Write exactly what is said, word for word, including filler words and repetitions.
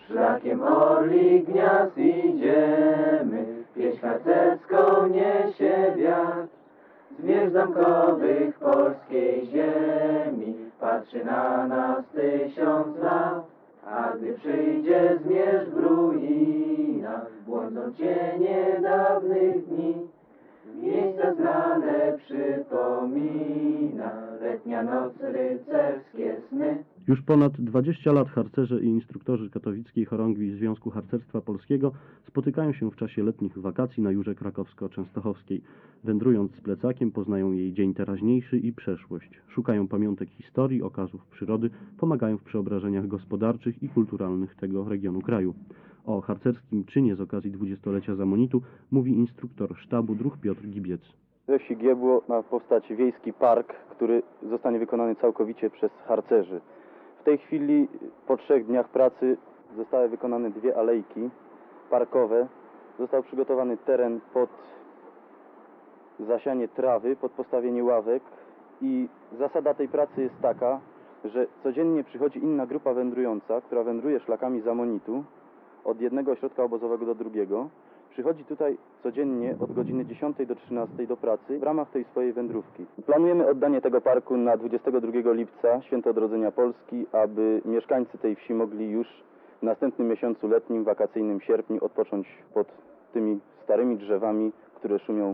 Szlakiem orlik gniazd idziemy, pieśń harcerską niesie wiatr. Zmierzch zamkowych polskiej ziemi patrzy na nas tysiąc lat. A gdy przyjdzie zmierzch w ruinach, błądzą cienie dawnych dni. Miejsca znane przypomina letnia noc, rycerskie sny. Już ponad dwadzieścia lat harcerze i instruktorzy katowickiej chorągwi Związku Harcerstwa Polskiego spotykają się w czasie letnich wakacji na Jurze Krakowsko-Częstochowskiej. Wędrując z plecakiem, poznają jej dzień teraźniejszy i przeszłość. Szukają pamiątek historii, okazów przyrody, pomagają w przeobrażeniach gospodarczych i kulturalnych tego regionu kraju. O harcerskim czynie z okazji dwudziestolecia Zamonitu mówi instruktor sztabu dróg Piotr Gibiec. We wsi Giebło ma powstać wiejski park, który zostanie wykonany całkowicie przez harcerzy. W tej chwili po trzech dniach pracy zostały wykonane dwie alejki parkowe. Został przygotowany teren pod zasianie trawy, pod postawienie ławek i zasada tej pracy jest taka, że codziennie przychodzi inna grupa wędrująca, która wędruje szlakami Zamonitu od jednego ośrodka obozowego do drugiego. Przychodzi tutaj codziennie od godziny dziesiątej do trzynastej do pracy w ramach tej swojej wędrówki. Planujemy oddanie tego parku na dwudziestego drugiego lipca, Święto Odrodzenia Polski, aby mieszkańcy tej wsi mogli już w następnym miesiącu letnim, wakacyjnym sierpniu odpocząć pod tymi starymi drzewami, które szumią